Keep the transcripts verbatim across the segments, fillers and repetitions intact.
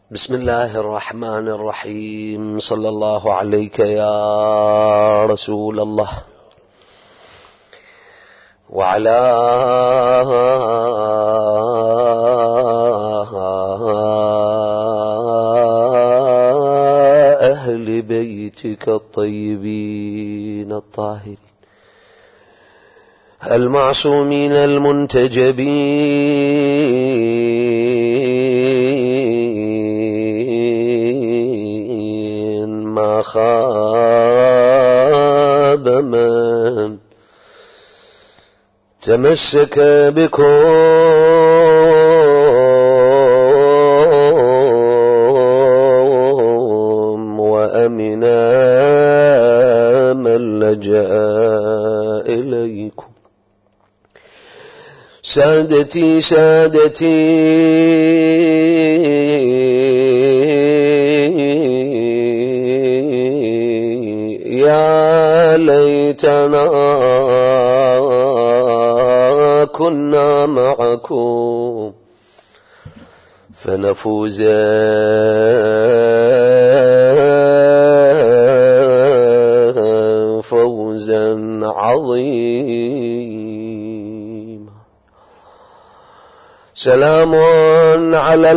بسم الله الرحمن الرحيم. صلى الله عليك يا رسول الله وعلى أهل بيتك الطيبين الطاهرين المعصومين المنتجبين ما خاب من تمسك بكم وأمنا من لجأ إليكم. سادتي سادتي يا ليتنا كنا معكم فنفوز فوزا عظيما. سلام على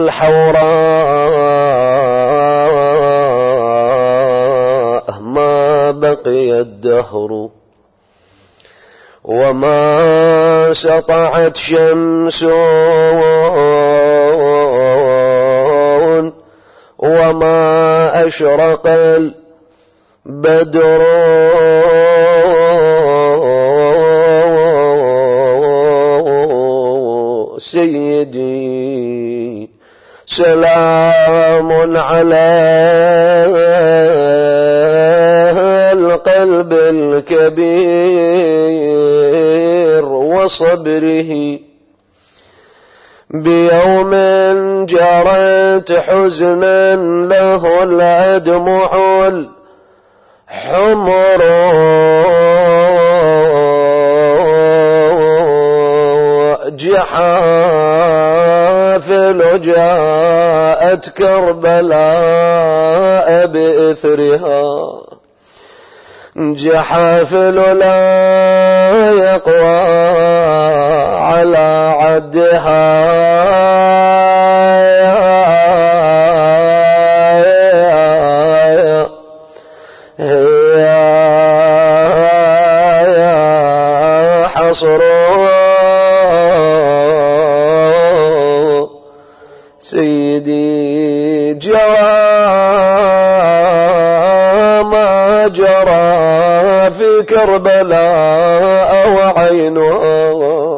الحوراء ما بقي الدهر وما سطعت شمس وما أشرق البدر سيدي سلام على القلب الكبير وصبره بيوم جرت حزنا له الأدمع الحمر جحافل جاءت كربلاء بإثرها جحافل لا يقوى على عدها يا حصر سيدي جرى ما جرى في كربلاء وعينها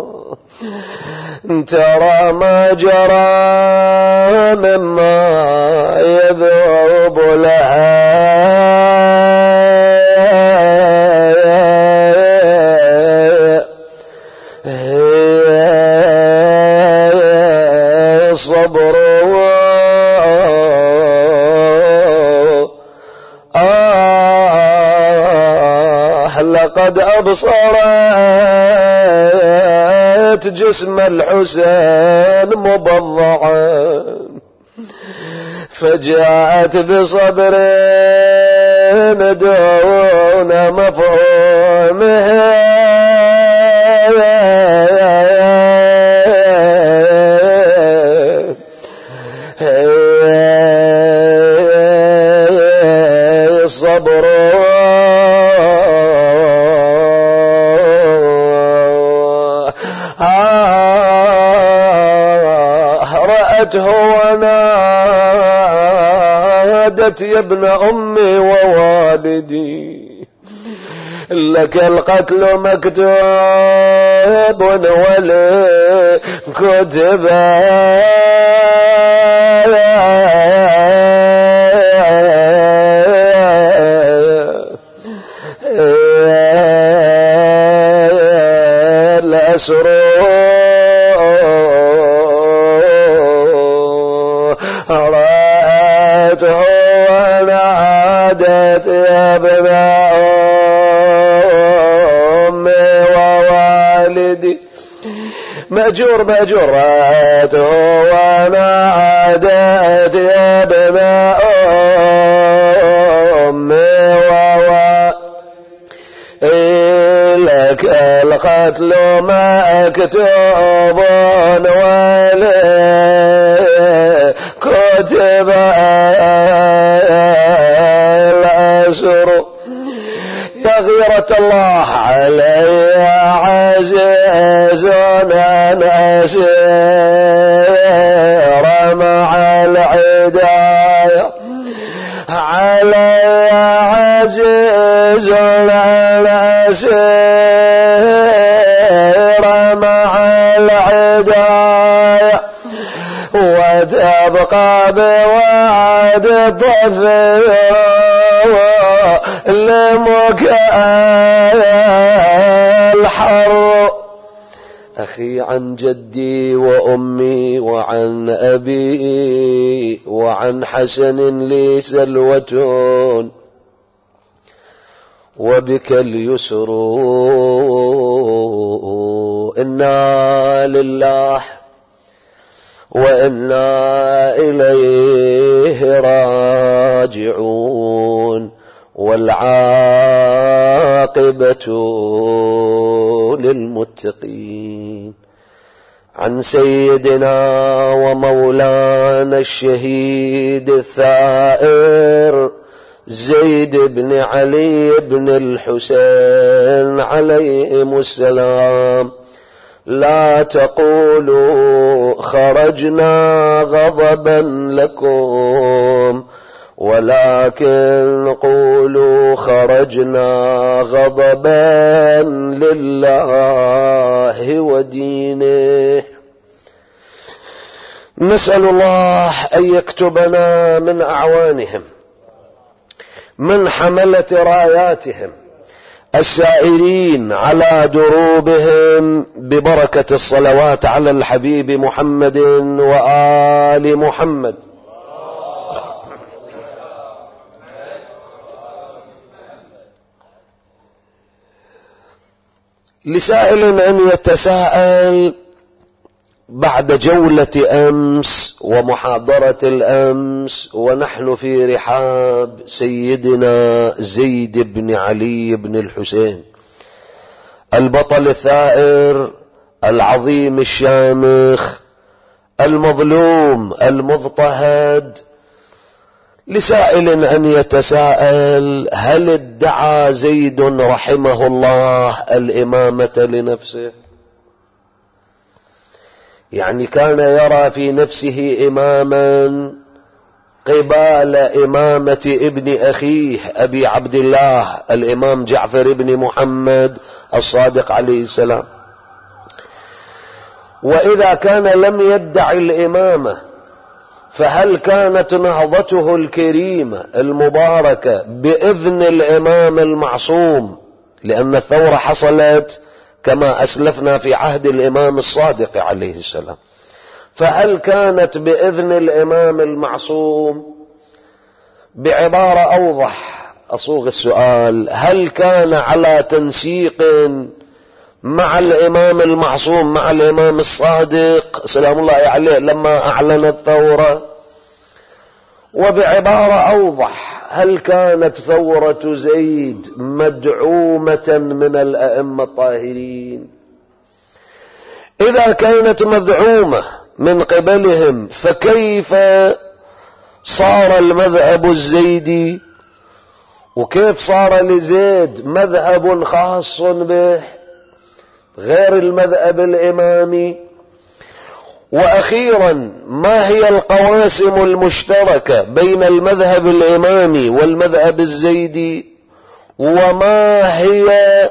ترى ما جرى مما يذوب لها الصبر آه لقد أبصرت جسم الحسين مبضعا فجاءت بصبر دون مفهومها الصبر رأته ونادت يا ابن أمي ووالدي لك القتل مكتوب ولي كتب الأسر رأته ونادت يا ابن أمي ووالدي مأجور مأجور رأته ونادت يا ابن واتلو مكتوب ولي كتب الأسر يا غيرة الله علي عزيز أن أسير مع العداية علي عزيز أن أسير مع العداية وتبقى بوعد الضفير لمكان الحر أخي عن جدي وأمي وعن أبي وعن حسن لي سلوة وبك اليسر إنا لله وإنا إليه راجعون والعاقبة للمتقين. عن سيدنا ومولانا الشهيد الثائر زيد بن علي بن الحسين عليهم السلام لا تقولوا خرجنا غضبا لكم ولكن قولوا خرجنا غضبا لله ودينه. نسأل الله أن يكتبنا من أعوانهم من حملة راياتهم السائرين على دروبهم ببركة الصلوات على الحبيب محمد وآل محمد. لسائل أن يتساءل بعد جولة أمس ومحاضرة الأمس ونحن في رحاب سيدنا زيد بن علي بن الحسين البطل الثائر العظيم الشامخ المظلوم المضطهد، لسائل أن يتساءل هل ادعى زيد رحمه الله الإمامة لنفسه؟ يعني كان يرى في نفسه إماما قبال إمامة ابن أخيه أبي عبد الله الإمام جعفر بن محمد الصادق عليه السلام؟ وإذا كان لم يدعي الإمامة فهل كانت نهضته الكريمة المباركة بإذن الإمام المعصوم؟ لأن الثورة حصلت كما أسلفنا في عهد الإمام الصادق عليه السلام، فهل كانت بإذن الإمام المعصوم؟ بعبارة أوضح أصوغ السؤال، هل كان على تنسيق مع الإمام المعصوم مع الإمام الصادق سلام الله عليه لما أعلن الثورة؟ وبعبارة أوضح، هل كانت ثورة زيد مدعومة من الأئمة الطاهرين؟ إذا كانت مدعومة من قبلهم فكيف صار المذهب الزيدي، وكيف صار لزيد مذهب خاص به غير المذهب الإمامي؟ وأخيرا ما هي القواسم المشتركة بين المذهب الإمامي والمذهب الزيدي، وما هي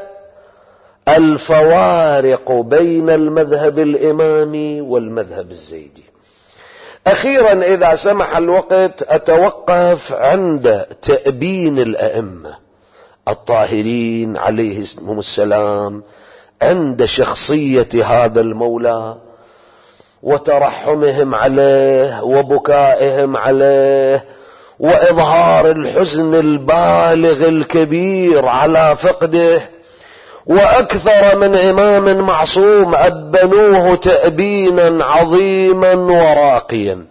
الفوارق بين المذهب الإمامي والمذهب الزيدي؟ أخيرا إذا سمح الوقت أتوقف عند تأبين الأئمة الطاهرين عليهم السلام عند شخصية هذا المولى وترحمهم عليه وبكائهم عليه وإظهار الحزن البالغ الكبير على فقده. وأكثر من إمام معصوم أبنوه تأبينا عظيما وراقيا.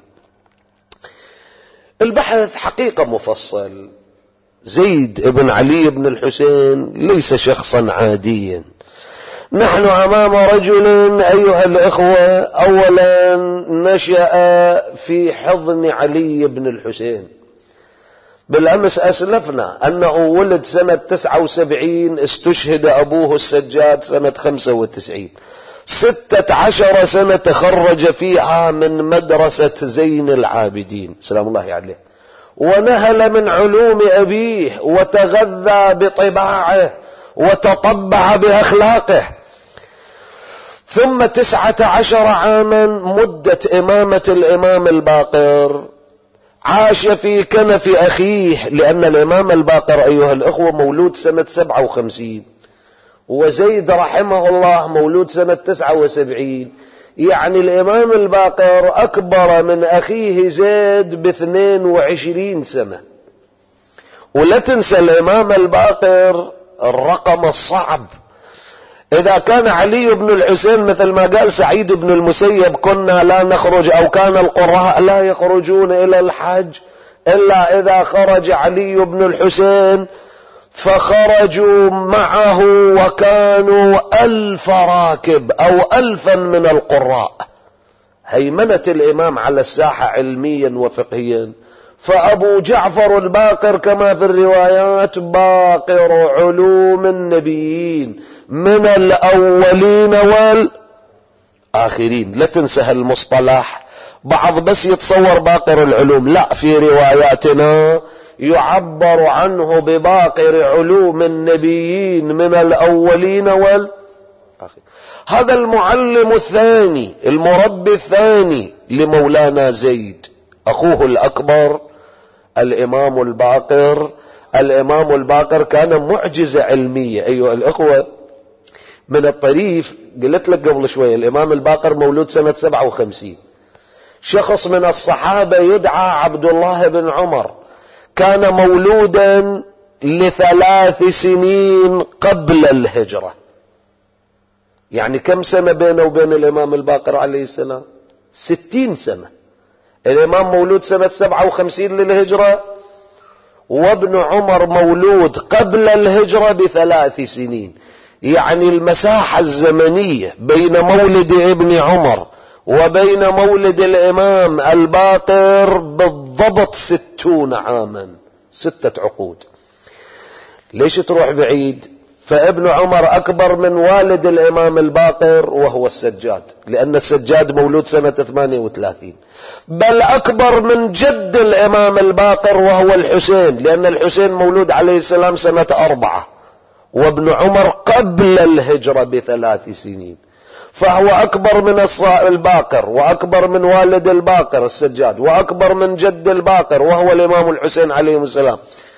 البحث حقيقة مفصل. زيد بن علي بن الحسين ليس شخصا عاديا، نحن أمام رجل أيها الإخوة أولا نشأ في حضن علي بن الحسين. بالأمس أسلفنا أنه ولد سنة تسعة وسبعين، استشهد أبوه السجاد سنة خمسة وتسعين، ستة عشر سنة تخرج فيها من مدرسة زين العابدين سلام الله عليه، ونهل من علوم أبيه وتغذى بطباعه وتطبع بأخلاقه. ثم تسعة عشر عاما مدة إمامة الإمام الباقر عاش في كنف أخيه، لأن الإمام الباقر أيها الأخوة مولود سنة سبعة وخمسين، وزيد رحمه الله مولود سنة تسعة وسبعين، يعني الإمام الباقر أكبر من أخيه زيد باثنين وعشرين سنة. ولا تنسى الإمام الباقر الرقم الصعب. إذا كان علي بن الحسين مثل ما قال سعيد بن المسيب كنا لا نخرج، أو كان القراء لا يخرجون إلى الحج إلا إذا خرج علي بن الحسين، فخرجوا معه وكانوا ألف راكب أو ألفا من القراء. هيمنة الإمام على الساحة علميا وفقهيا. فأبو جعفر الباقر كما في الروايات باقر علوم النبيين من الأولين والآخرين. لا تنسى المصطلح، بعض بس يتصور باقر العلوم، لا، في رواياتنا يعبر عنه بباقر علوم النبيين من الأولين والآخرين. هذا المعلم الثاني، المربي الثاني لمولانا زيد، أخوه الأكبر الإمام الباقر. الإمام الباقر كان معجزة علمية أيها الأخوة. من الطريف قلت لك قبل شوية الإمام الباقر مولود سنة سبعة وخمسين. شخص من الصحابة يدعى عبد الله بن عمر كان مولودا لثلاث سنين قبل الهجرة. يعني كم سنة بينه وبين الإمام الباقر عليه السلام؟ ستين سنة. الإمام مولود سنة سبعة وخمسين للهجرة، وابن عمر مولود قبل الهجرة بثلاث سنين. يعني المساحة الزمنية بين مولد ابن عمر وبين مولد الإمام الباقر بالضبط ستون عاما، ستة عقود. ليش تروح بعيد؟ فابن عمر أكبر من والد الإمام الباقر وهو السجاد، لأن السجاد مولود سنة ثمانية وثلاثين، بل أكبر من جد الإمام الباقر وهو الحسين، لأن الحسين مولود عليه السلام سنة أربعة، وابن عمر قبل الهجرة بثلاث سنين. فهو أكبر من الباقر، وأكبر من والد الباقر السجاد، وأكبر من جد الباقر وهو الإمام الحسين عليه السلام.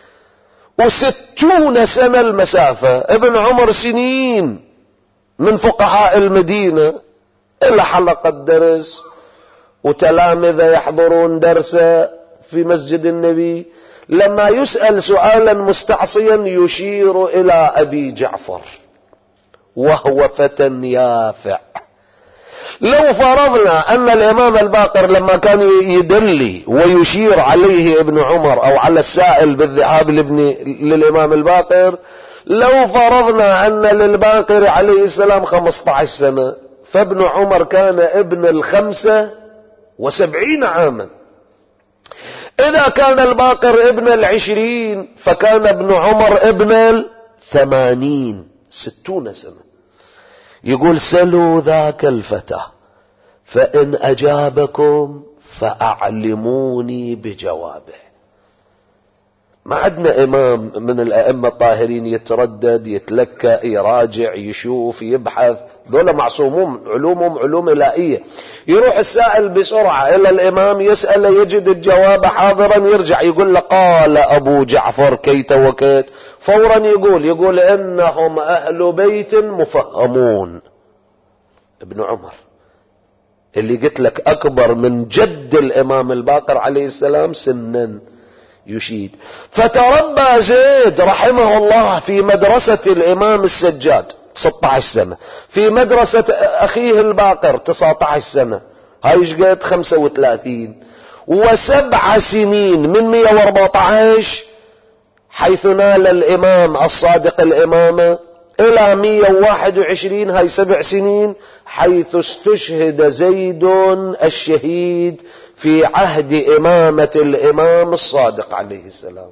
وستون سنة المسافة. ابن عمر سنين من فقهاء المدينة إلى حلقة درس وتلامذة يحضرون درسه في مسجد النبي. لما يسأل سؤالا مستعصيا يشير إلى أبي جعفر وهو فتى يافع. لو فرضنا أن الإمام الباقر لما كان يدلي ويشير عليه ابن عمر أو على السائل بالذهاب لابن للإمام الباقر، لو فرضنا أن للباقر عليه السلام خمسة عشر سنة، فابن عمر كان ابن الخمسة وسبعين عاما. إذا كان الباقر ابن العشرين فكان ابن عمر ابن الثمانين، ستون سنة. يقول سلوا ذاك الفتى فإن أجابكم فأعلموني بجوابه. ما عندنا إمام من الأئمة الطاهرين يتردد يتلكأ يراجع يشوف يبحث، دول معصومون علومهم علوم إلهية. يروح السائل بسرعة إلى الإمام يسأل يجد الجواب حاضرا، يرجع يقول له قال أبو جعفر كيت وكيت، فورا يقول يقول إنهم أهل بيت مفهمون. ابن عمر اللي قلت لك أكبر من جد الإمام الباقر عليه السلام سنا يشيد. فتربى زيد رحمه الله في مدرسة الإمام السجاد ستة عشر سنة، في مدرسة أخيه الباقر تسعة عشر سنة، هاي ايش قد خمسة وثلاثين، وسبع سنين من مئة وأربعة عشر حيث نال الإمام الصادق الإمامة إلى مئة وواحد وعشرين، هاي سبع سنين، حيث استشهد زيد الشهيد في عهد إمامة الإمام الصادق عليه السلام.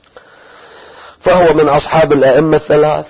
فهو من أصحاب الأئمة الثلاث،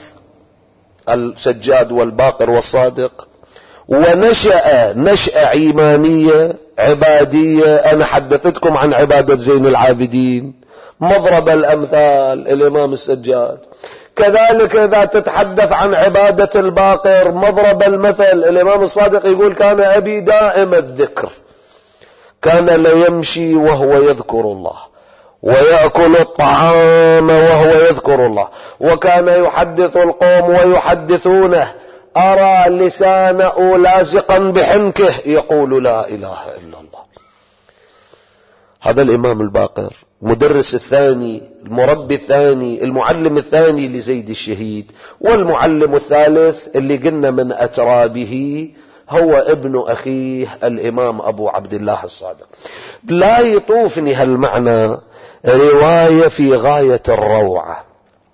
السجاد والباقر والصادق، ونشأ نشأة إيمانية عبادية. أنا حدثتكم عن عبادة زين العابدين، مضرب الأمثال الإمام السجاد. كذلك إذا تتحدث عن عبادة الباقر، مضرب المثل الإمام الصادق يقول: كان أبي دائم الذكر، كان ليمشي وهو يذكر الله، ويأكل الطعام وهو يذكر الله، وكان يحدث القوم ويحدثونه، أرى لسانه لازقا بحنكه يقول لا إله إلا الله. هذا الإمام الباقر، مدرس الثاني، المربي الثاني، المعلم الثاني لزيد الشهيد. والمعلم الثالث اللي قلنا من أترابه هو ابن أخيه الإمام أبو عبد الله الصادق. لا يطوفني هالمعنى رواية في غاية الروعة،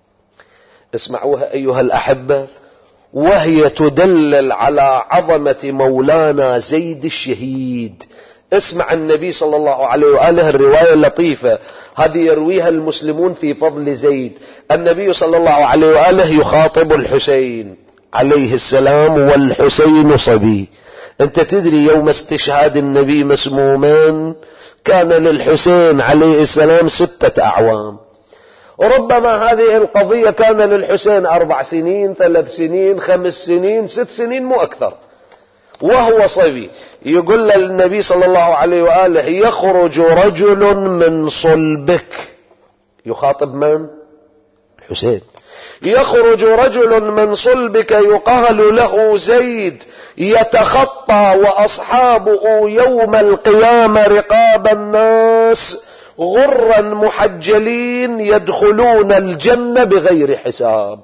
اسمعوها أيها الأحبة، وهي تدلل على عظمة مولانا زيد الشهيد. اسمع النبي صلى الله عليه وآله الرواية اللطيفة هذه يرويها المسلمون في فضل زيد. النبي صلى الله عليه وآله يخاطب الحسين عليه السلام، والحسين صبي. انت تدري يوم استشهاد النبي مسموما كان للحسين عليه السلام ستة أعوام، وربما هذه القضية كان للحسين أربع سنين، ثلاث سنين، خمس سنين، ست سنين، مو أكثر، وهو صبي. يقول للنبي صلى الله عليه وآله: يخرج رجل من صلبك. يخاطب من؟ الحسين. يخرج رجل من صلبك يقال له زيد، يتخطى وأصحابه يوم القيامة رقاب الناس غرا محجلين يدخلون الجنة بغير حساب.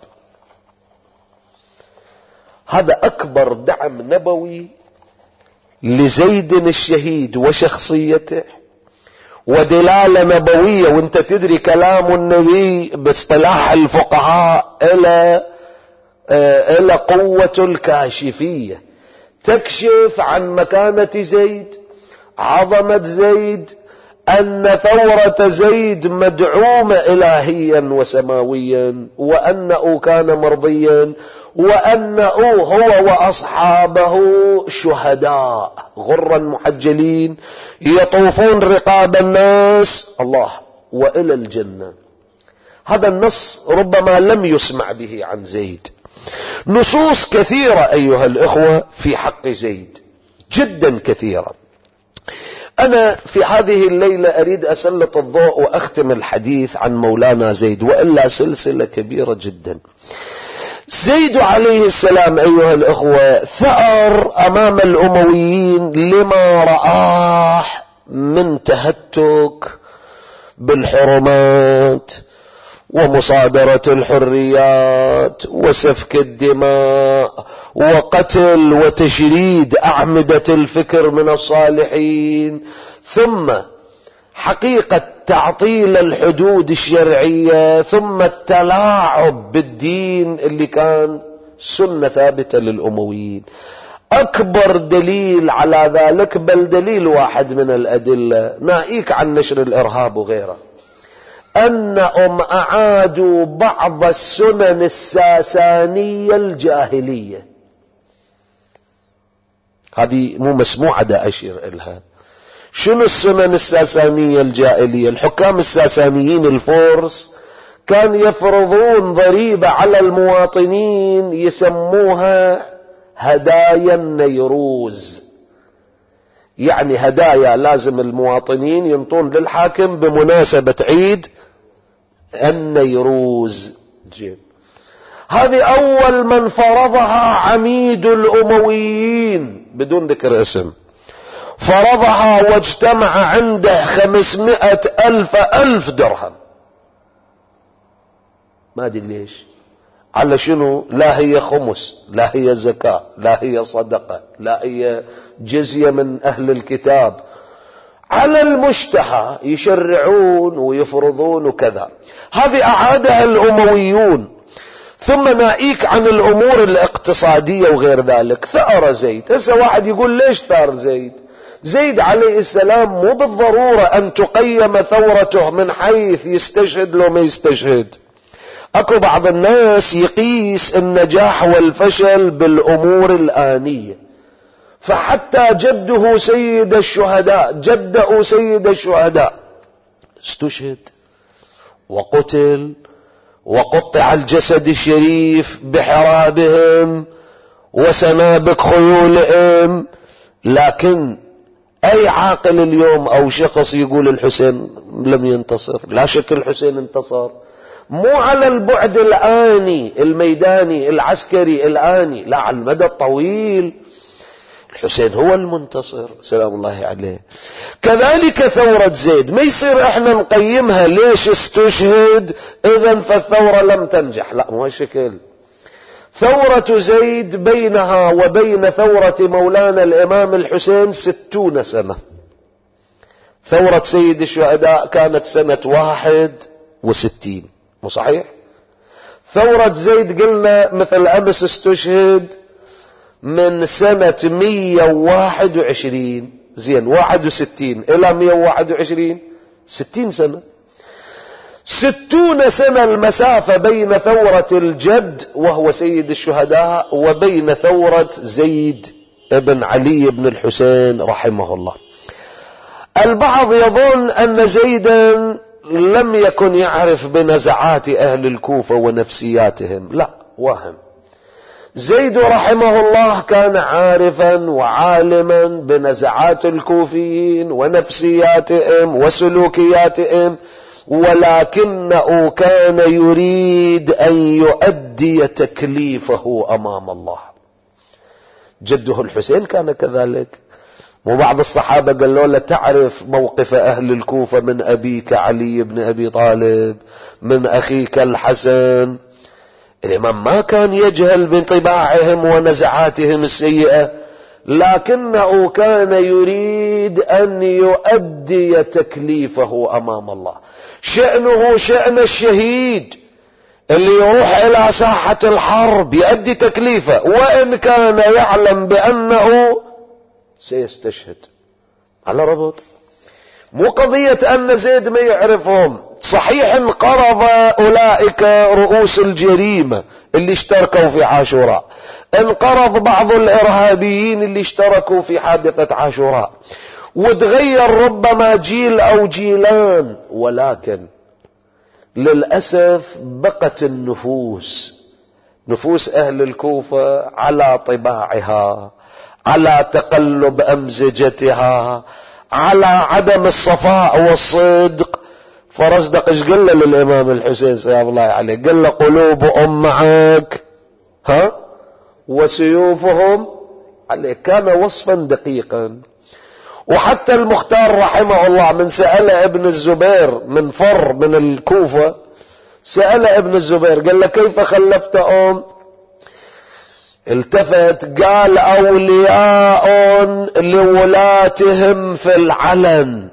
هذا أكبر دعم نبوي لزيد الشهيد وشخصيته، ودلالة نبوية. وانت تدري كلام النبي باصطلاح الفقهاء إلى إلى قوة الكاشفية، تكشف عن مكانة زيد، عظمة زيد، أن ثورة زيد مدعومة إلهيا وسماويا، وأنه كان مرضيا، وأنه هو وأصحابه شهداء غرا محجلين يطوفون رقاب الناس الله وإلى الجنة. هذا النص ربما لم يسمع به عن زيد. نصوص كثيرة أيها الإخوة في حق زيد، جدا كثيرة. أنا في هذه الليلة أريد أسلط الضوء وأختم الحديث عن مولانا زيد، وإلا سلسلة كبيرة جدا. زيد عليه السلام أيها الأخوة ثأر أمام الأمويين لما رآه من تهتك بالحرمات ومصادرة الحريات وسفك الدماء وقتل وتشريد أعمدة الفكر من الصالحين، ثم حقيقة تعطيل الحدود الشرعية، ثم التلاعب بالدين اللي كان سنة ثابتة للأمويين. أكبر دليل على ذلك، بل دليل واحد من الأدلة ناهيك عن نشر الإرهاب وغيره، أنهم أعادوا بعض السنن الساسانية الجاهلية. هذه مو مسموعة دا أشير إلها. شنو السنن الساسانية الجاهلية؟ الحكام الساسانيين الفرس كان يفرضون ضريبة على المواطنين يسموها هدايا النيروز، يعني هدايا لازم المواطنين ينطون للحاكم بمناسبة عيد النيروز. جيب. هذه أول من فرضها عميد الأمويين بدون ذكر اسم، فرضها واجتمع عنده خمسمائة ألف ألف درهم. ما أدري ليش، على شنو؟ لا هي خمس، لا هي زكاة، لا هي صدقة، لا هي جزية من أهل الكتاب، على المشتهى يشرعون ويفرضون وكذا. هذه أعادها الأمويون. ثم ناهيك عن الامور الاقتصادية وغير ذلك. ثأر زيد. هسه واحد يقول ليش ثار زيد؟ زيد عليه السلام مو بالضرورة ان تقيم ثورته من حيث يستشهد لو ما يستشهد. اكو بعض الناس يقيس النجاح والفشل بالامور الآنية، فحتى جده سيد الشهداء، جده سيد الشهداء استشهد وقتل وقطع الجسد الشريف بحرابهم وسنابك خيولهم، لكن اي عاقل اليوم او شخص يقول الحسين لم ينتصر؟ لا شك الحسين انتصر، مو على البعد الآني الميداني العسكري الآني، لا، على المدى الطويل الحسين هو المنتصر سلام الله عليه. كذلك ثورة زيد ما يصير احنا نقيمها ليش استشهد اذن فالثورة لم تنجح، لا، مو هالشكل. ثورة زيد بينها وبين ثورة مولانا الامام الحسين ستون سنة. ثورة سيد الشهداء كانت سنة واحد وستين، مو صحيح؟ ثورة زيد قلنا مثل امس استشهد من سنة مية وواحد وعشرين، زين، واحد وستين الى مية وواحد وعشرين، ستين سنة. ستون سنة المسافة بين ثورة الجد وهو سيد الشهداء وبين ثورة زيد ابن علي بن الحسين رحمه الله. البعض يظن ان زيدا لم يكن يعرف بنزعات اهل الكوفة ونفسياتهم، لا، واهم. زيد رحمه الله كان عارفا وعالما بنزعات الكوفيين ونفسياتهم وسلوكياتهم، ولكنه كان يريد ان يؤدي تكليفه امام الله. جده الحسين كان كذلك. وبعض الصحابة قالوا له تعرف موقف اهل الكوفة من ابيك علي بن ابي طالب، من اخيك الحسن. الامام ما كان يجهل بطباعهم ونزعاتهم السيئة، لكنه كان يريد ان يؤدي تكليفه امام الله. شأنه شأن الشهيد اللي يروح الى ساحة الحرب يؤدي تكليفه وان كان يعلم بانه سيستشهد. على ربط، مو قضية ان زيد ما يعرفهم. صحيح انقرض اولئك رؤوس الجريمة اللي اشتركوا في عاشوراء، انقرض بعض الارهابيين اللي اشتركوا في حادثة عاشوراء، وتغير ربما جيل او جيلان، ولكن للأسف بقت النفوس، نفوس اهل الكوفة على طباعها، على تقلب امزجتها، على عدم الصفاء والصدق. فرزدق ايش قال للامام الحسين سلام الله عليه؟ قال له قلوبهم معك ها وسيوفهم عليك. كان وصفا دقيقا. وحتى المختار رحمه الله من سأل ابن الزبير من فر من الكوفة، سأل ابن الزبير قال له كيف خلفتهم؟ التفت قال اولياء لولاتهم في العلن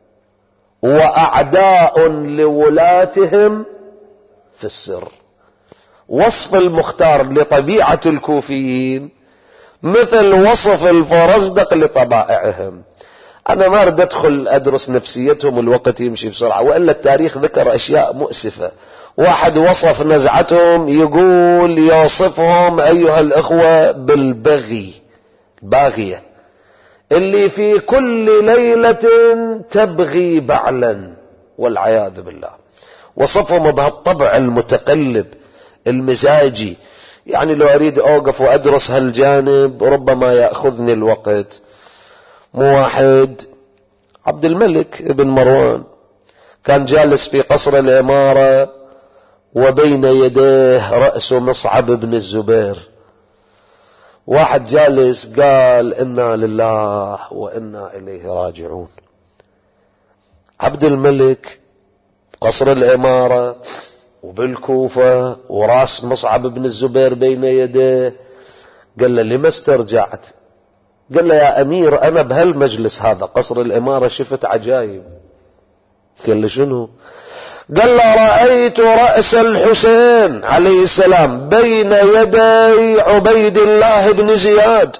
واعداء لولاتهم في السر. وصف المختار لطبيعة الكوفيين مثل وصف الفرزدق لطبائعهم. انا ما اريد ادخل ادرس نفسيتهم، الوقت يمشي بسرعة، والا التاريخ ذكر اشياء مؤسفة. واحد وصف نزعتهم يقول يوصفهم ايها الاخوة بالبغي، باغية اللي في كل ليلة تبغي بعلا والعياذ بالله. وصفهم بهالطبع المتقلب المزاجي. يعني لو اريد اوقف وادرس هالجانب ربما يأخذني الوقت. مو واحد عبد الملك ابن مروان كان جالس في قصر الامارة وبين يديه رأس مصعب بن الزبير. واحد جالس قال انا لله وانا اليه راجعون. عبد الملك قصر الامارة وبالكوفة وراس مصعب بن الزبير بين يديه. قال له لما استرجعت؟ قال له يا امير انا بهالمجلس هذا قصر الامارة شفت عجائب. قال له شنو؟ قال له رأيت رأس الحسين عليه السلام بين يدي عبيد الله بن زياد،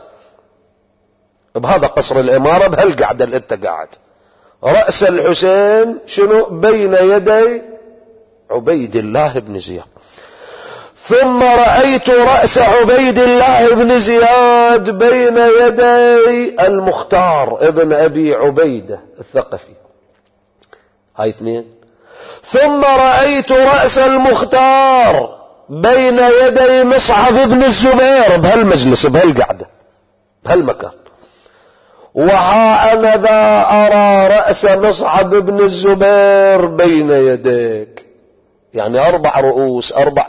بهذا قصر الإمارة بهالقعدة اللي انت قاعد، رأس الحسين شنو؟ بين يدي عبيد الله بن زياد. ثم رأيت رأس عبيد الله بن زياد بين يدي المختار ابن أبي عبيدة الثقفي، هاي اثنين. ثم رأيت رأس المختار بين يدي مصعب بن الزبير بهالمجلس بهالقعدة بهالمكان. وها أنا ذا أرى رأس مصعب بن الزبير بين يديك، يعني أربع رؤوس، أربع.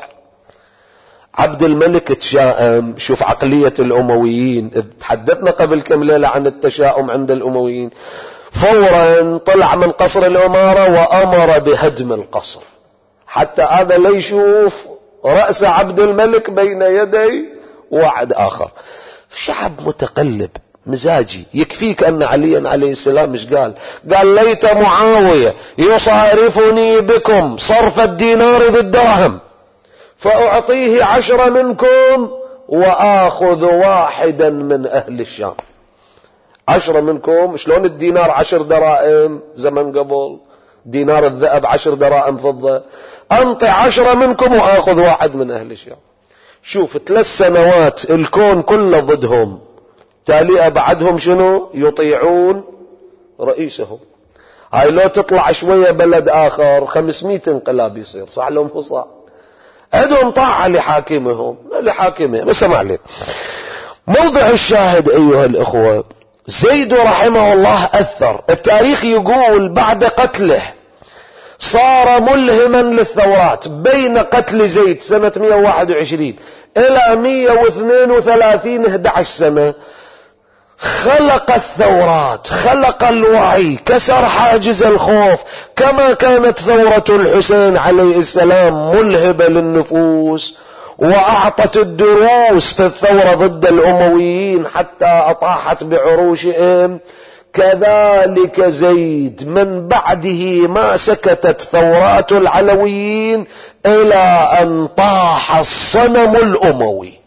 عبد الملك تشاءم. شوف عقلية الأمويين، تحدثنا قبل كم ليلة عن التشاؤم عند الأمويين. فورا طلع من قصر الإمارة وأمر بهدم القصر، حتى هذا لا يشوف رأس عبد الملك بين يدي واحد آخر. شعب متقلب مزاجي. يكفيك أن عليا عليه السلام مش قال؟ قال ليت معاوية يصارفني بكم صرف الدينار بالدرهم فأعطيه عشرة منكم وآخذ واحدا من أهل الشام. عشرة منكم، شلون الدينار عشر دراهم زمن قبل، دينار الذهب عشر دراهم فضة، أنطي عشرة منكم وآخذ واحد من أهل الشام. شوف ثلاث سنوات الكون كله ضدهم، تالي بعدهم شنو؟ يطيعون رئيسهم. هاي لو تطلع شوية بلد آخر خمسمائة انقلاب يصير، صح لهم فصاع، عندهم طاعة لحاكمهم لحاكمهم. بس ما عليه. موضع الشاهد أيها الأخوة، زيد رحمه الله أثر. التاريخ يقول بعد قتله صار ملهما للثورات. بين قتل زيد سنة مئة وواحد وعشرين إلى مئة واثنين وثلاثين أحد عشر سنة خلق الثورات، خلق الوعي، كسر حاجز الخوف، كما كانت ثورة الحسين عليه السلام ملهبة للنفوس وأعطت الدروس في الثورة ضد الأمويين حتى أطاحت بعروشهم. كذلك زيد من بعده ما سكتت ثورات العلويين إلى أن طاح الصنم الأموي.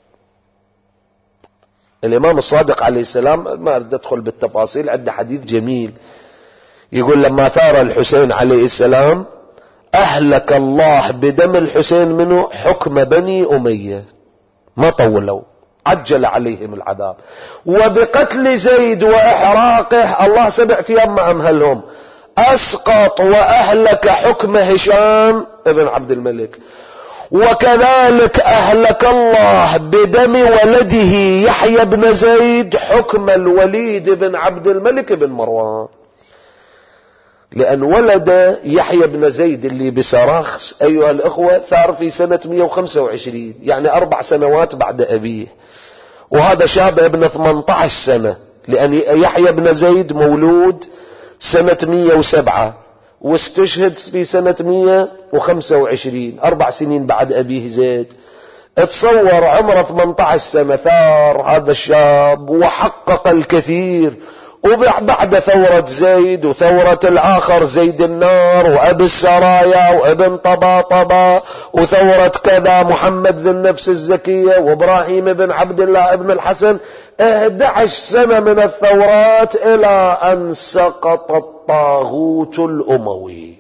الإمام الصادق عليه السلام، ما أريد أدخل بالتفاصيل، عنده حديث جميل يقول لما ثار الحسين عليه السلام أهلك الله بدم الحسين منه حكم بني أمية، ما طولوا، عجل عليهم العذاب. وبقتل زيد وإحراقه الله سبعة أيام ما أمهلهم، أسقط وأهلك حكم هشام ابن عبد الملك. وكذلك أهلك الله بدم ولده يحيى بن زيد حكم الوليد بن عبد الملك بن مروان، لأن ولد يحيى بن زيد اللي بسراخس أيها الأخوة ثار في سنة مئة وخمسة وعشرين، يعني أربع سنوات بعد أبيه، وهذا شاب ابن ثمانية عشر سنة، لأن يحيى بن زيد مولود سنة مئة وسبعة واستشهد في سنة مئة وخمسة وعشرين، أربع سنين بعد أبيه زيد. اتصور عمره ثمانية عشر سنة ثار هذا الشاب وحقق الكثير. وبعد ثورة زيد وثورة الآخر زيد النار وأبي السرايا وابن طباطبا وثورة كذا محمد ذي النفس الزكية وإبراهيم بن عبد الله ابن الحسن، أحد عشر سنة من الثورات إلى أن سقط الطاغوت الأموي.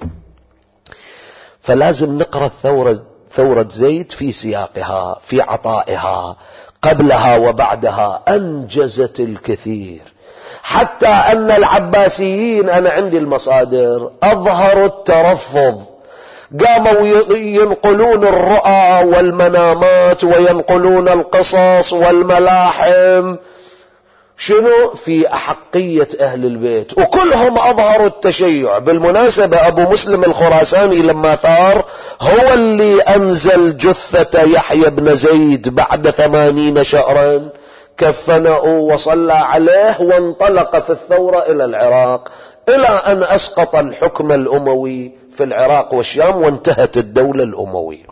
فلازم نقرأ الثورة ثورة زيد في سياقها، في عطائها، قبلها وبعدها أنجزت الكثير، حتى أن العباسيين، أنا عندي المصادر، أظهروا الترفض، قاموا ينقلون الرؤى والمنامات وينقلون القصص والملاحم شنو في أحقية أهل البيت، وكلهم أظهروا التشيع. بالمناسبة أبو مسلم الخراساني لما ثار هو اللي أنزل جثة يحيى بن زيد بعد ثمانين شهرا، كفنه وصلى عليه وانطلق في الثورة إلى العراق، إلى أن أسقط الحكم الأموي في العراق والشام وانتهت الدولة الأموية.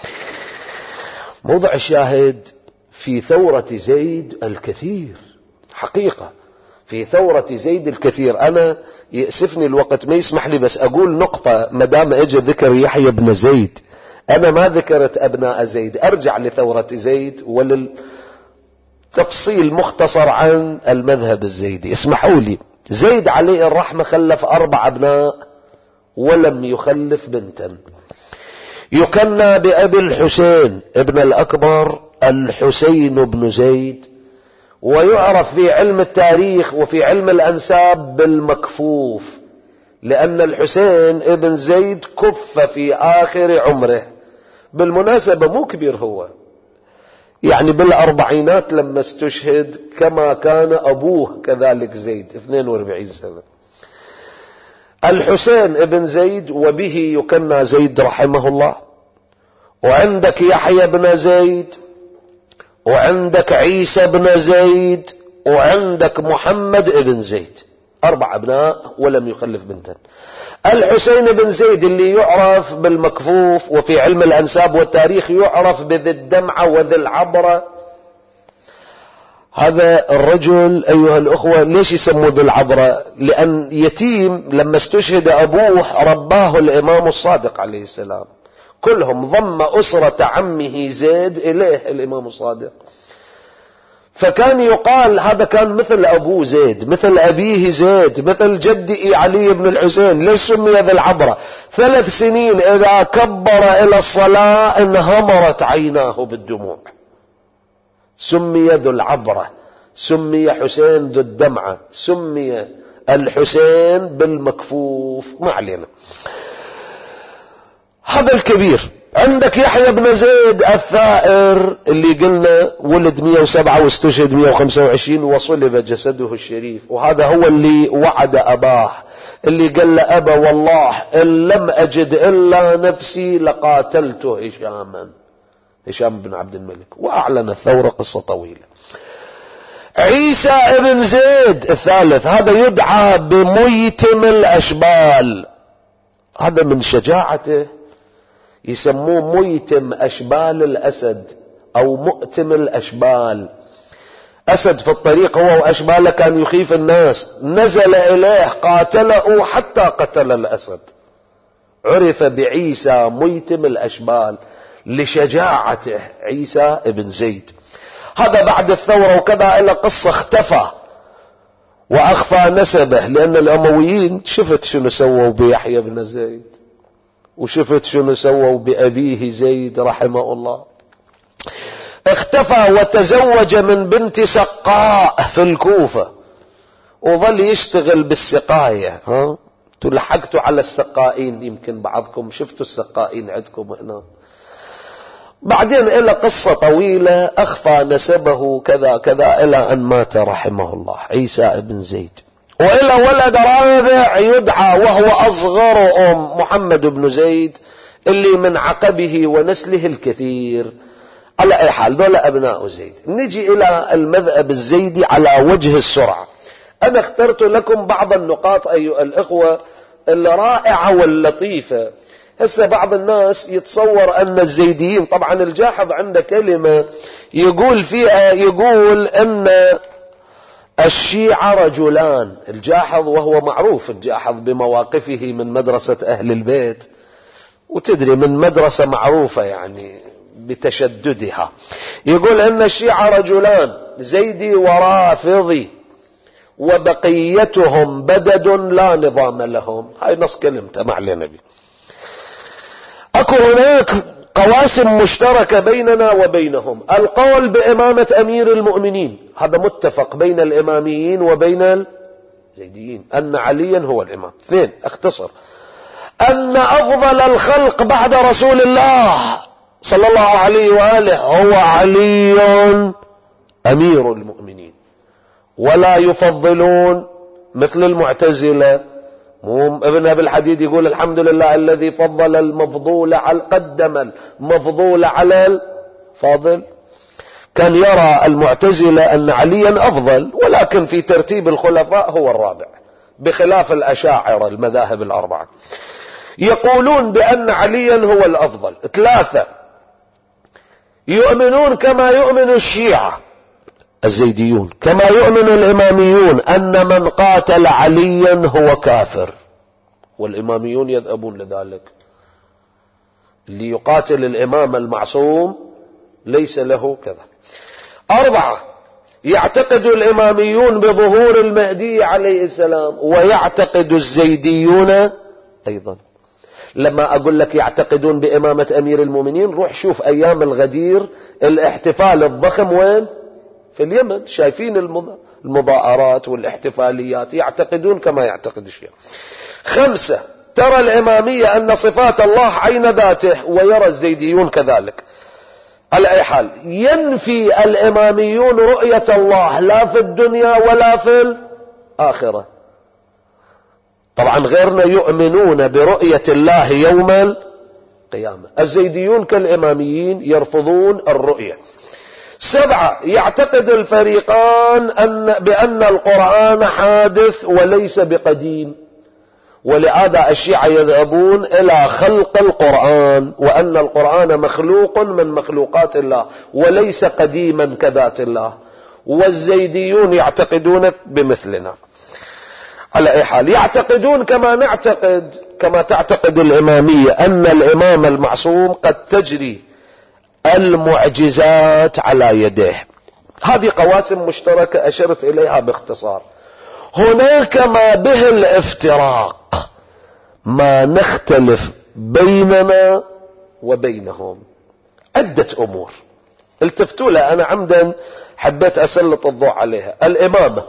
موضع الشاهد في ثورة زيد الكثير حقيقة. في ثورة زيد الكثير. أنا يأسفني الوقت ما يسمح لي، بس أقول نقطة مدام أجى ذكر يحيى بن زيد. أنا ما ذكرت أبناء زيد، أرجع لثورة زيد وللتفصيل مختصر عن المذهب الزيدي. اسمحوا لي، زيد عليه الرحمة خلف أربع أبناء ولم يخلف بنتا. يكنى بأبي الحسين ابن الأكبر الحسين بن زيد، ويعرف في علم التاريخ وفي علم الأنساب بالمكفوف، لأن الحسين ابن زيد كف في آخر عمره. بالمناسبة مو كبير هو، يعني بالأربعينات لما استشهد، كما كان أبوه كذلك زيد اثنين وأربعين سنة. الحسين ابن زيد وبه يكنى زيد رحمه الله. وعندك يحيى بن زيد، وعندك عيسى بن زيد، وعندك محمد ابن زيد، أربع أبناء ولم يخلف بنتا. الحسين بن زيد اللي يعرف بالمكفوف وفي علم الأنساب والتاريخ يعرف بذي الدمعة وذي العبرة. هذا الرجل أيها الأخوة ليش يسموه ذي العبرة؟ لأن يتيم لما استشهد أبوه رباه الإمام الصادق عليه السلام، كلهم ضم أسرة عمه زيد إليه الإمام الصادق. فكان يقال هذا كان مثل أبوه زيد، مثل أبيه زيد، مثل جدي علي بن الحسين. ليش سمي ذي العبرة؟ ثلاث سنين إذا كبر إلى الصلاة انهمرت عيناه بالدموع، سمي ذو العبرة، سمي حسين ذو الدمعة، سمي الحسين بالمكفوف. ما علينا، هذا الكبير. عندك يحيى بن زيد الثائر اللي قلنا ولد مئة وسبعة واستشهد مئة وخمسة وعشرين وصلب جسده الشريف، وهذا هو اللي وعد أباه، اللي قال له أبا والله إن لم أجد إلا نفسي لقاتلت هشاما، هشام بن عبد الملك، وأعلن الثورة. قصة طويلة. عيسى ابن زيد الثالث، هذا يدعى بميتم الأشبال. هذا من شجاعته يسموه ميتم أشبال الأسد أو مؤتم الأشبال. أسد في الطريق هو وأشباله كان يخيف الناس، نزل إليه قاتله حتى قتل الأسد. عرف بعيسى ميتم الأشبال لشجاعته، عيسى ابن زيد. هذا بعد الثورة وكذا إلى قصة اختفى وأخفى نسبه، لأن الأمويين شفت شنو سووا بيحيى بن زيد، وشفت شنو سووا بأبيه زيد رحمه الله. اختفى وتزوج من بنت سقاء في الكوفة، وظل يشتغل بالسقاية. ها تلحقتوا على السقائين، يمكن بعضكم شفتوا السقائين عندكم هنا. بعدين إلى قصة طويلة أخفى نسبه كذا كذا إلى أن مات رحمه الله عيسى ابن زيد. وإلى ولد رابع يدعى وهو أصغر أم محمد بن زيد اللي من عقبه ونسله الكثير. على أي حال ذول أبناء زيد. نجي إلى المذهب الزيدي على وجه السرعة. أنا اخترت لكم بعض النقاط أيها الإخوة الرائعة واللطيفة. هسه بعض الناس يتصور أن الزيديين، طبعا الجاحظ عنده كلمة يقول فيها، يقول أن الشيعة رجلان. الجاحظ وهو معروف الجاحظ بمواقفه من مدرسة أهل البيت، وتدري من مدرسة معروفة يعني بتشددها. يقول أن الشيعة رجلان، زيدي ورافضي، وبقيتهم بدد لا نظام لهم. هاي نص كلمته، ما علينا به. أكو هناك قواسم مشتركة بيننا وبينهم. القول بإمامة أمير المؤمنين هذا متفق بين الإماميين وبين الزيديين، أن عليا هو الإمام. اثنين، اختصر، أن أفضل الخلق بعد رسول الله صلى الله عليه وآله هو علي أمير المؤمنين، ولا يفضلون مثل المعتزلة. ابن أبي الحديد يقول الحمد لله الذي فضل المفضول على قدم المفضول على الفاضل. كان يرى المعتزلة أن عليا أفضل، ولكن في ترتيب الخلفاء هو الرابع، بخلاف الأشاعرة المذاهب الأربعة يقولون بأن عليا هو الأفضل. ثلاثة، يؤمنون كما يؤمن الشيعة الزيديون، كما يؤمن الإماميون أن من قاتل عليا هو كافر، والإماميون يذهبون لذلك. اللي يقاتل الإمام المعصوم ليس له كذا. أربعة، يعتقد الإماميون بظهور المهدي عليه السلام، ويعتقد الزيديون أيضا. لما أقول لك يعتقدون بإمامة أمير المؤمنين، روح شوف أيام الغدير الاحتفال الضخم وين؟ في اليمن. شايفين المظاهرات والاحتفاليات، يعتقدون كما يعتقد الشيعة. خمسة، ترى الإمامية أن صفات الله عين ذاته، ويرى الزيديون كذلك. على أي حال، ينفي الإماميون رؤية الله لا في الدنيا ولا في الآخرة. طبعا غيرنا يؤمنون برؤية الله يوم القيامة. الزيديون كالإماميين يرفضون الرؤية. سبعة، يعتقد الفريقان أن بأن القرآن حادث وليس بقديم، ولهذا الشيعة يذهبون إلى خلق القرآن، وأن القرآن مخلوق من مخلوقات الله وليس قديما كذات الله. والزيديون يعتقدون بمثلنا. على أي حال، يعتقدون كما نعتقد، كما تعتقد الإمامية، أن الإمام المعصوم قد تجري المعجزات على يديه. هذه قواسم مشتركة أشرت إليها باختصار. هناك ما به الافتراق، ما نختلف بيننا وبينهم، عدة أمور التفتوا لها، أنا عمدا حبيت أسلط الضوء عليها. الإمامة،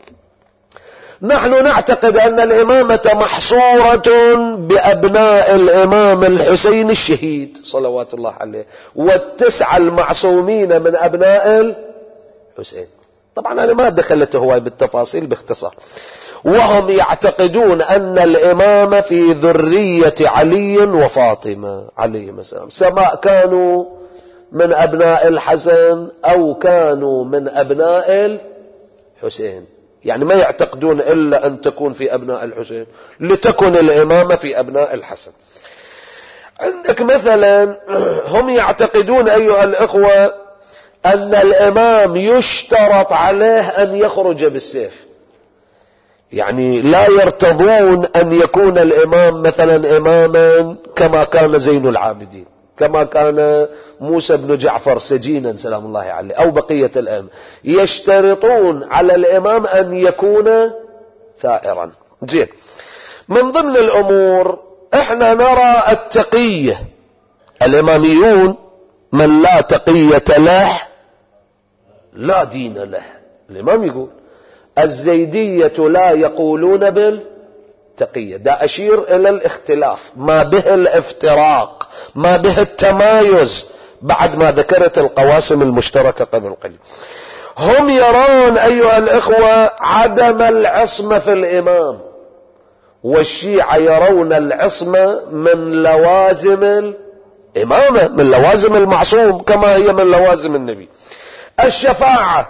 نحن نعتقد أن الإمامة محصورة بأبناء الإمام الحسين الشهيد صلوات الله عليه، والتسعة المعصومين من أبناء الحسين. طبعا أنا ما دخلت هواي بالتفاصيل باختصار. وهم يعتقدون أن الإمامة في ذرية علي وفاطمة عليهم السلام، سواء كانوا من أبناء الحسن أو كانوا من أبناء الحسين. يعني ما يعتقدون إلا أن تكون في أبناء الحسين، لتكن الإمامة في أبناء الحسن. عندك مثلا هم يعتقدون أيها الإخوة أن الإمام يشترط عليه أن يخرج بالسيف، يعني لا يرتضون أن يكون الإمام مثلا إماما كما كان زين العابدين، كما كان موسى بن جعفر سجينا سلام الله عليه، أو بقية الأئمة. يشترطون على الإمام أن يكون ثائرا. زين، من ضمن الأمور احنا نرى التقية. الإماميون من لا تقية له لا دين له، الإمام يقول. الزيدية لا يقولون بالتقية. دا أشير إلى الاختلاف، ما به الافتراق، ما به التمايز، بعد ما ذكرت القواسم المشتركة قبل قليل. هم يرون أيها الإخوة عدم العصمة في الإمام، والشيعة يرون العصمة من لوازم الإمامة، من لوازم المعصوم كما هي من لوازم النبي. الشفاعة،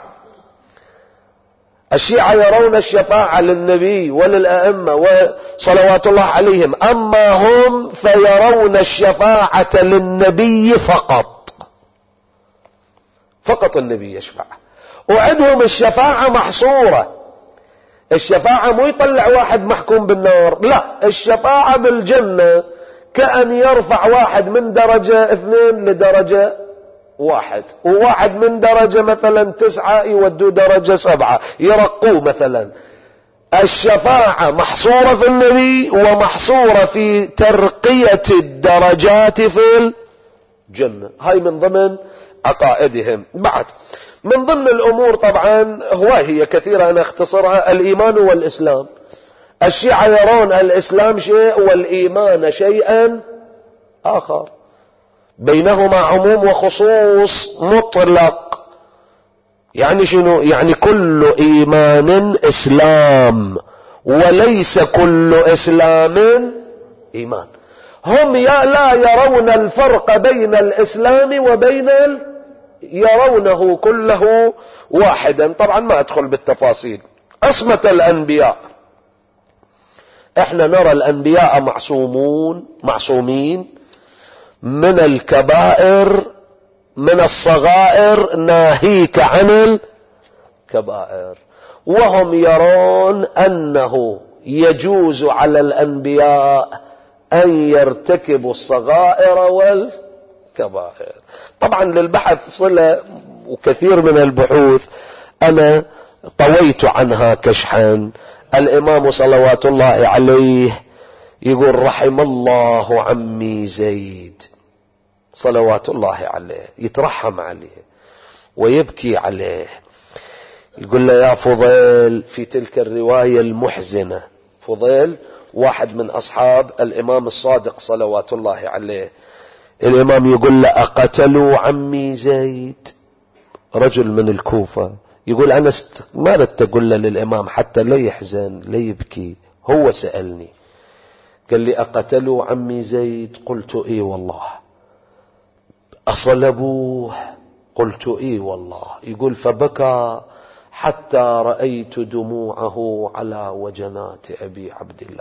الشيعة يرون الشفاعة للنبي وللأئمة وصلوات الله عليهم، أما هم فيرون الشفاعة للنبي فقط، فقط النبي يشفع. وعندهم الشفاعة محصورة. الشفاعة مو يطلع واحد محكوم بالنار، لا، الشفاعة بالجنة كأن يرفع واحد من درجة اثنين لدرجة واحد، وواحد من درجة مثلا تسعة يودوا درجة سبعة، يرقوه مثلا. الشفاعة محصورة في النبي، ومحصورة في ترقية الدرجات في الجنة. هاي من ضمن عقائدهم. بعد من ضمن الأمور طبعا هواية كثيرة أنا اختصرها، الإيمان والإسلام. الشيعة يرون الإسلام شيء والإيمان شيئا آخر، بينهما عموم وخصوص مطلق. يعني شنو؟ يعني كل إيمان إسلام، وليس كل إسلام إيمان. هم لا يرون الفرق بين الإسلام وبين ال... يرونه كله واحدا. طبعا ما أدخل بالتفاصيل. عصمة الأنبياء، احنا نرى الأنبياء معصومون معصومين من الكبائر، من الصغائر، ناهيك عن كبائر، وهم يرون أنه يجوز على الأنبياء أن يرتكبوا الصغائر والكبائر. طبعا للبحث صلة، وكثير من البحوث أنا طويت عنها كشحا. الإمام صلوات الله عليه يقول رحم الله عمي زيد صلوات الله عليه، يترحم عليه ويبكي عليه، يقول له يا فضيل في تلك الرواية المحزنة. فضيل واحد من أصحاب الإمام الصادق صلوات الله عليه. الإمام يقول له أقتلوا عمي زيد؟ رجل من الكوفة يقول أنا است... ما ردت أقول له للإمام حتى لا يحزن لا يبكي، هو سألني قال لي أقتلوا عمي زيد؟ قلت إيه والله. أصلبوه؟ قلت إيه والله. يقول فبكى حتى رأيت دموعه على وجنات أبي عبد الله،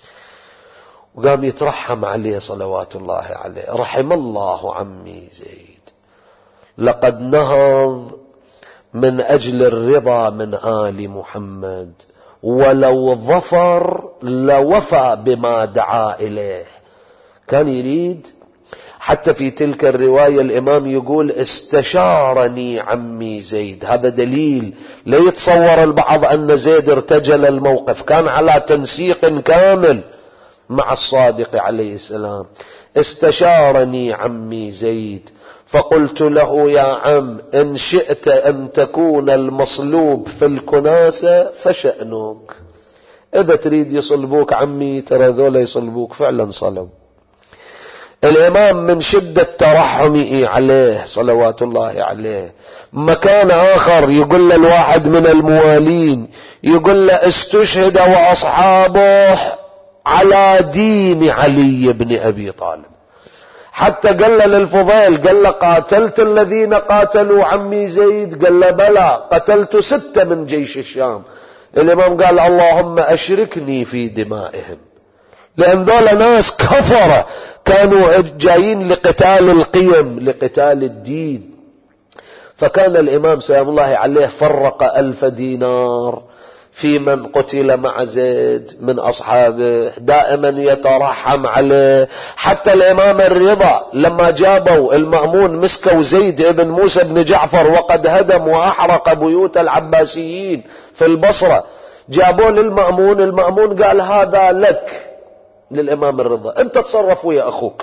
وقام يترحم عليه صلوات الله عليه. رحم الله عمي زيد، لقد نهض من أجل الرضا من آل محمد، ولو ظفر لوفى بما دعا إليه. كان يريد، حتى في تلك الرواية الإمام يقول استشارني عمي زيد. هذا دليل لا يتصور البعض أن زيد ارتجل الموقف، كان على تنسيق كامل مع الصادق عليه السلام. استشارني عمي زيد فقلت له يا عم إن شئت أن تكون المصلوب في الكناسة فشأنك، إذا تريد يصلبوك عمي ترى ذولا يصلبوك. فعلا صلب. الإمام من شدة ترحمه عليه صلوات الله عليه. مكان آخر يقول للواحد من الموالين، يقول له استشهد وأصحابه على دين علي بن أبي طالب. حتى قال له للفضيل، قال له قاتلت الذين قاتلوا عمي زيد؟ قال له بلى، قتلت ستة من جيش الشام. الإمام قال اللهم أشركني في دمائهم، لأن ذول ناس كفرة كانوا جايين لقتال القيم لقتال الدين. فكان الإمام سلام الله عليه فرق ألف دينار في من قتل مع زيد من أصحابه، دائما يترحم عليه. حتى الإمام الرضا لما جابوا المأمون مسكوا زيد ابن موسى بن جعفر وقد هدم وأحرق بيوت العباسيين في البصرة، جابوا للمأمون، المأمون قال هذا لك للإمام الرضا، أنت تصرف ويا أخوك،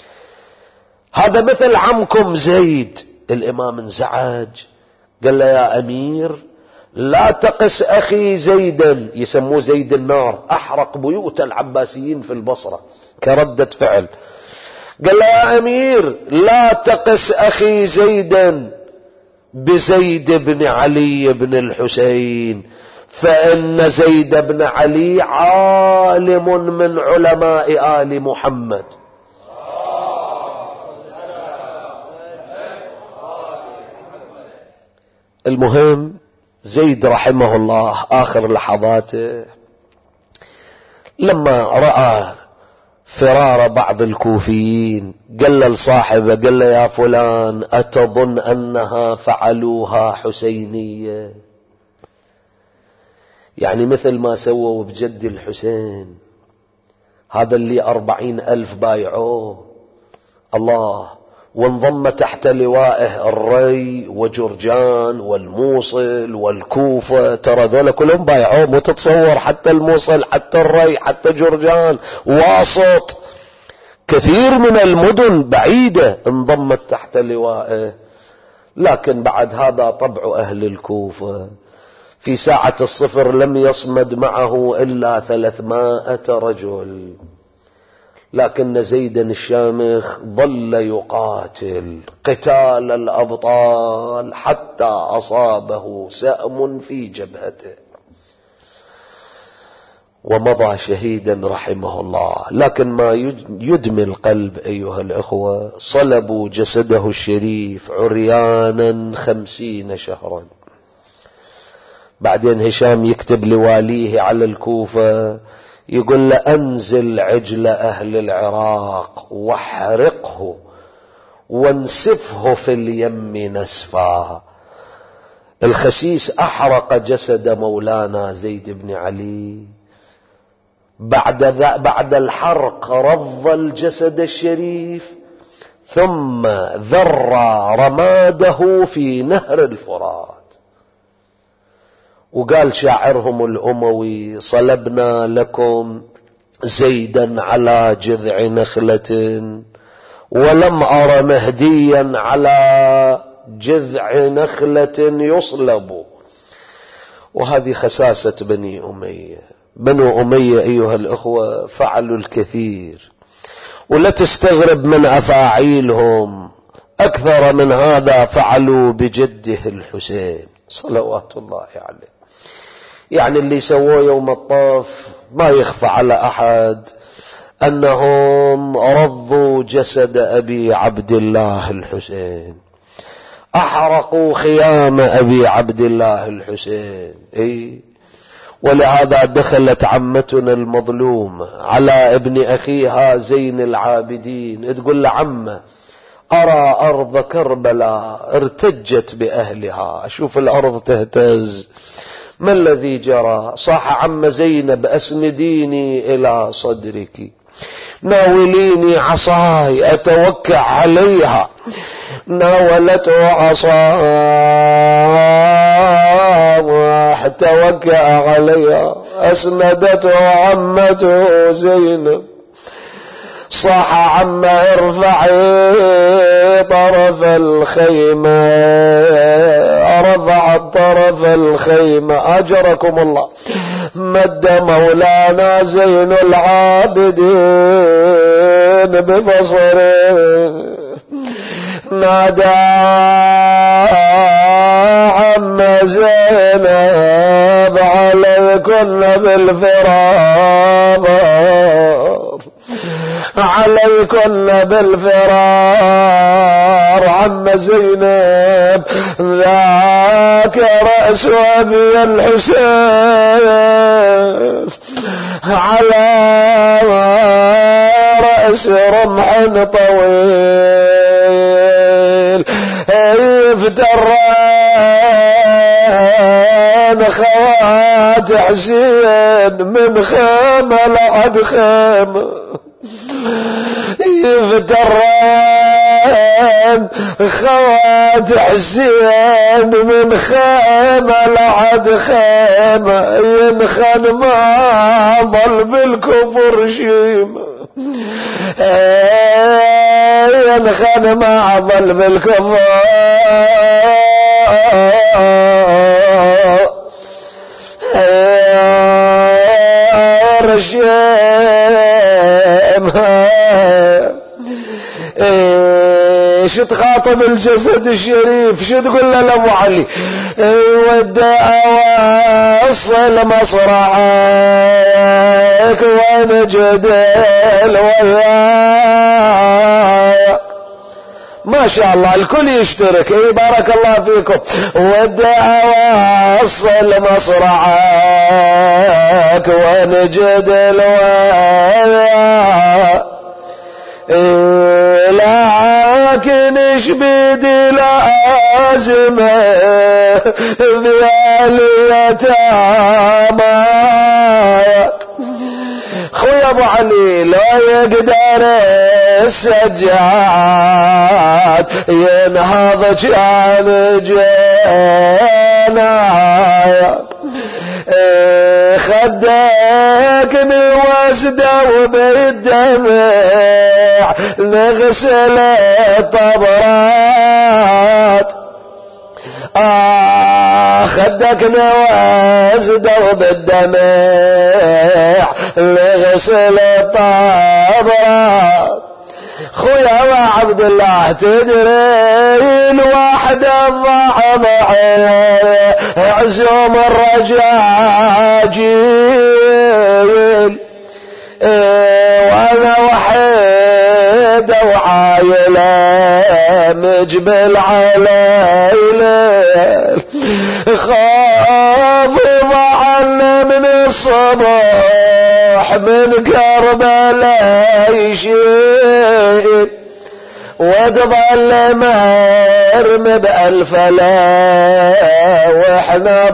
هذا مثل عمكم زيد. الإمام انزعج قال له يا أمير لا تقس أخي زيدا، يسموه زيد النار، أحرق بيوت العباسيين في البصرة كردة فعل. قال له يا أمير لا تقس أخي زيدا بزيد بن علي بن الحسين، فإن زيد بن علي عالم من علماء آل محمد. المهم زيد رحمه الله آخر لحظاته لما رأى فرار بعض الكوفيين قال لصاحبه، قال له يا فلان أتظن أنها فعلوها حسينية؟ يعني مثل ما سووا بجد الحسين، هذا اللي أربعين ألف بايعوه الله، وانضم تحت لوائه الري وجرجان والموصل والكوفة، ترى ذولا كلهم بايعوه. مو تتصور حتى الموصل حتى الري حتى جرجان واسط، كثير من المدن بعيدة انضمت تحت لوائه. لكن بعد هذا طبع أهل الكوفة، في ساعة الصفر لم يصمد معه إلا ثلاثمائة رجل، لكن زيدا الشامخ ظل يقاتل قتال الأبطال حتى أصابه سأم في جبهته ومضى شهيدا رحمه الله. لكن ما يدمي القلب أيها الأخوة، صلبوا جسده الشريف عريانا خمسين شهرا. بعدين هشام يكتب لواليه على الكوفة يقول له أنزل عجل أهل العراق واحرقه وانسفه في اليم نسفا. الخسيس أحرق جسد مولانا زيد بن علي. بعد, بعد الحرق رض الجسد الشريف، ثم ذر رماده في نهر الفرات. وقال شاعرهم الأموي: صلبنا لكم زيدا على جذع نخلة، ولم أر مهديا على جذع نخلة يصلب. وهذه خساسة بني أمية. بنو أمية أيها الأخوة فعلوا الكثير، ولا تستغرب من أفاعيلهم. أكثر من هذا فعلوا بجده الحسين صلوات الله عليه. يعني اللي سووه يوم الطاف ما يخفى على أحد أنهم رضوا جسد أبي عبد الله الحسين، أحرقوا خيام أبي عبد الله الحسين. إيه؟ ولهذا دخلت عمتنا المظلوم على ابن أخيها زين العابدين تقول لعمه: أرى أرض كربلاء ارتجت بأهلها. أشوف الأرض تهتز، ما الذي جرى؟ صاح عم زينب: أسنديني إلى صدرك، ناوليني عصاي أتوكع عليها. ناولته عصاه توكع عليها، أسندته عمته زينب. صاح عم ارفعي طرف الخيمة، رفع طرف الخيمة أجركم الله. مد مولانا زين العابدين ببصره، نادى عم زينب: عليكن بالفرار، عليكن بالفرار. عم زينب ذاك رأس أبي الحسين، على رأس رمح طويل يفتران خوات حسين من خيمة لعد خيمة، يفتران خوات حسين من خيمة لعد خيمة، ينخن ما ظل بالكفر شيمة، ينخن ما ظل بالكفر شو تخاطب الجسد الشريف؟ شو تقول له لابو علي؟ ودع واصل مصرعك ونجدل وياك. ما شاء الله الكل يشترك. اي بارك الله فيكم. ودع واصل مصرعك ونجدل وياك، لكن ايش بدي لازمه بياليتامك. خويا ابو علي لا يقدر السجاد ينهض كان جنايك، خدك من وسده وبالدمع نغسل الطبرات. آه خدك نوازده وبالدمع نغسل الطبرات. خويا وعبد الله تدري الواحد الضعضع عزوم الرجاجيل، وانا وحيد وعايله مجبل عليله، خاف ضعنا من الصبح من كربلاء يشيل، وتظل مرمي بألف لا واحنا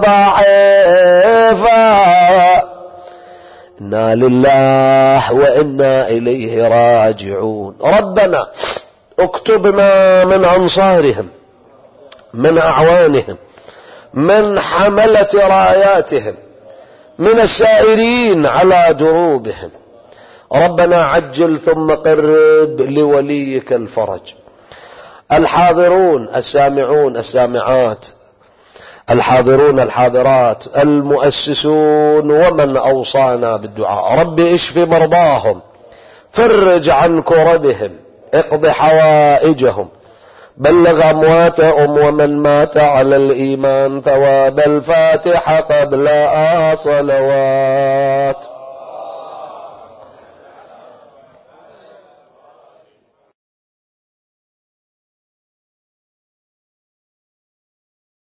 ضعيفا. إنا لله وإنا إليه راجعون. ربنا اكتبنا من أنصارهم، من أعوانهم، من حملة راياتهم، من السائرين على دروبهم. ربنا عجل ثم قرب لوليك الفرج. الحاضرون السامعون السامعات، الحاضرون الحاضرات، المؤسسون ومن أوصانا بالدعاء، رب اشف مرضاهم، فرج عن كربهم، اقض حوائجهم، بلغ أمواتهم ومن مات على الإيمان ثواب الفاتحة قبل صلوات.